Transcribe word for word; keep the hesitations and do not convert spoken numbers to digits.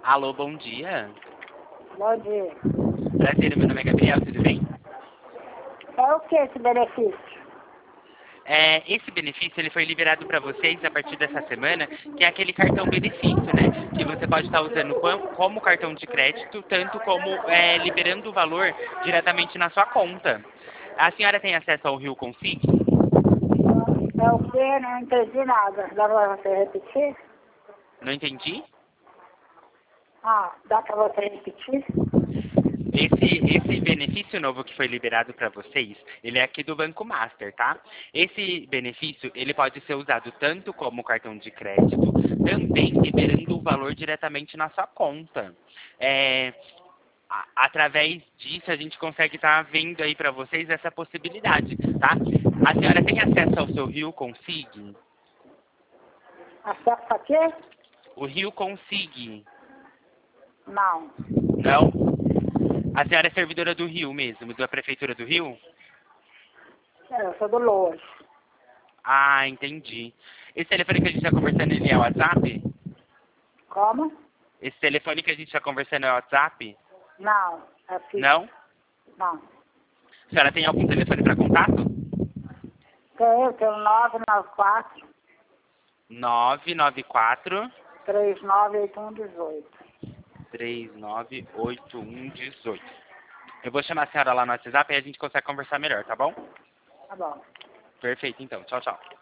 Alô, bom dia. Bom dia. Prazer, meu nome é Gabriel, tudo bem? É o que esse benefício? É, esse benefício ele foi liberado para vocês a partir dessa semana, que é aquele cartão benefício, né? Que você pode estar usando com- como cartão de crédito, tanto como é, liberando o valor diretamente na sua conta. A senhora tem acesso ao Rio Consig? É o que? Não entendi nada. Dá pra você repetir? Não entendi? Ah, dá pra você repetir? Esse, esse benefício novo que foi liberado para vocês, ele é aqui do Banco Master, tá? Esse benefício, ele pode ser usado tanto como cartão de crédito, também liberando o valor diretamente na sua conta. É, a- através disso, a gente consegue estar vendo aí para vocês essa possibilidade, tá? A senhora tem acesso ao seu Rio Consig? Acesso a quê? O Rio Consig, Não. não? A senhora é servidora do Rio mesmo, da Prefeitura do Rio? É, eu sou do Lourdes. Ah, entendi. Esse telefone que a gente está conversando, ele é o WhatsApp? Como? Esse telefone que a gente está conversando é o WhatsApp? Não. É fixo. Não? Não. A senhora tem algum telefone para contato? Tem eu, tenho nove nove quatro, nove nove quatro, três nove oito um um oito. três nove oito um um oito. Eu vou chamar a senhora lá no WhatsApp e a gente consegue conversar melhor, tá bom? Tá bom. Perfeito, então. Tchau, tchau.